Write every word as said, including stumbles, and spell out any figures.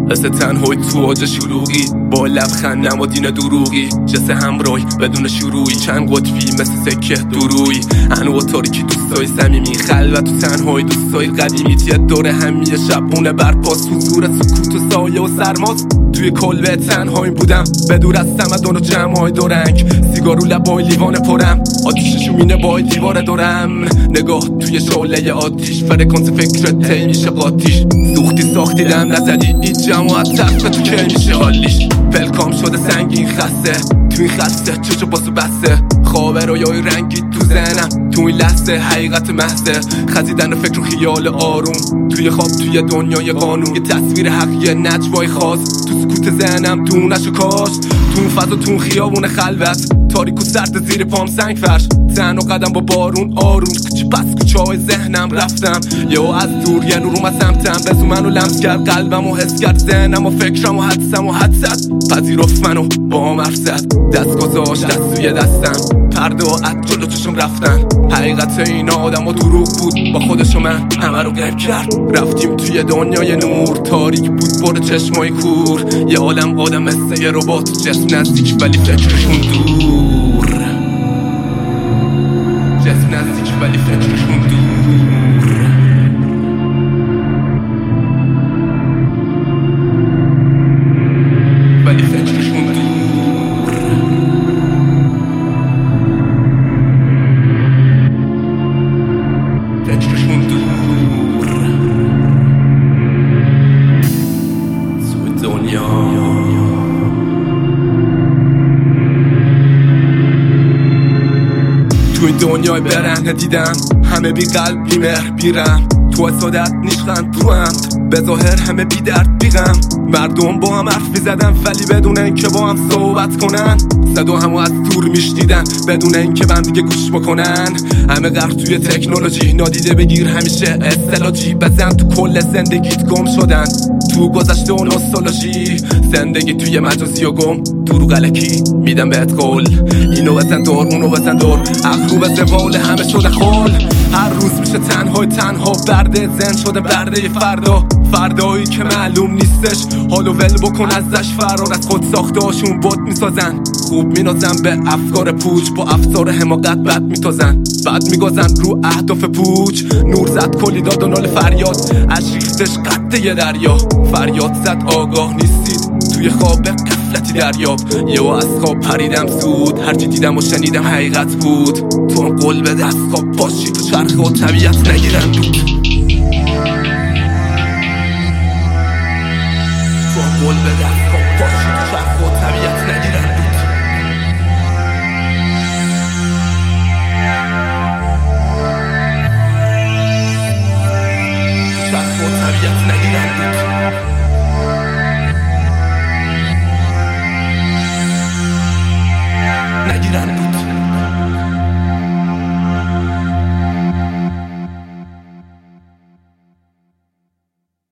مثل تنهای تو آج شلوغی با لبخند و دین دروغی جسه همراهی بدون شروعی چند قطبی مثل سکه دروی انواع تاریکی دوستای صمیمی خلوت و تنهای دوستای قدیمی تیه داره همیه شبونه برپاس حضور سکوت و سایه و سرماست توی کلبه تنهایی بودم بدور از تمدن و جمعای دورنگ سیگارو لبای لیوان پرم آتیش شومینه بای دیوار دورم نگاه توی شعله آتیش فرکانس فکرت تی میشه قاتیش سوختی ساختی دم نزدی این جماعت تفت تو کی میشه حالیش پلکام شده سنگین خسته تو این خسته چشو باسو بسته خواب رویای رنگی تو ذهنم تو این لحظه حقیقت محضه خزیدن فکر و خیال آروم توی خواب توی دنیای قانون یه تصویر حق یه نجوای خاص تو سکوت ذهنم دونش و کاش تو اون فضا تو اون خیابون خلوت تاریک و سرد زیر پام سنگ فرش تن و قدم با بارون آروم کچی پس کوچه های ذهنم رفتم یهو از دور یه نور اومد سمتم بزو منو لمس کرد قلبم و حس کرد ذهنم و فکرم و حدسم و حدست پذیرفت منو با هم حرف زد دست گذاشت دست توی دستم پرده و عد جلو چشم رفتن حقیقت این آدم و دروغ بود با خودش و من همه رو غیب کرد رفتیم توی دنیای نور تاریک بود پر چشمای کور یه عالم آدم مثل یه ربات جسم نزدیک ولی فکرشون دور جسم نزدیک ولی فکرشون دور ولی فکرشون دور فکرشون دور توی دنیا تو این دنیای برهنه دیدم همه بی قلب بی مهر بی رحم تو اسادت نیشخند تو هم به ظاهر همه بی درد بی غم مردم با هم حرف میزدن ولی بدون اینکه با هم صحبت کنن صدا همو از دور میشنیدن بدون اینکه به هم دیگه گوش بکنن همه غرق توی تکنولوژی نادیده بگیر همیشه اصطلاحی بزن تو کل زندگیت گم شدن تو گذشته و نوستالژی زندگی توی مجازی و گم دروغ الکی میدم بهت قول اینو بزن دور اونو بزن دور عقل رو به زوال همه شده خول هر روز میشه تنهای تنها برده زن شده برده فردا فردایی که معلوم نیستش حالو ول بکن ازش فرار از خود ساخته هاشون بوت میسازن خوب مینازن به افکار پوچ با افزار حماقت بد میتازن بعد میگازن رو اهداف پوچ نور زد کلی داد و نال فریاد از ریختش قد یه دریا فریاد زد آگاه نیستید توی خواب قفلتی دریاب یهو از خواب پریدم زود هرچی دیدم و شنیدم حقیقت بود تو هم قول بده از خواب باشی تو چرخ و طبیعت نگیرن دود تو هم قول بده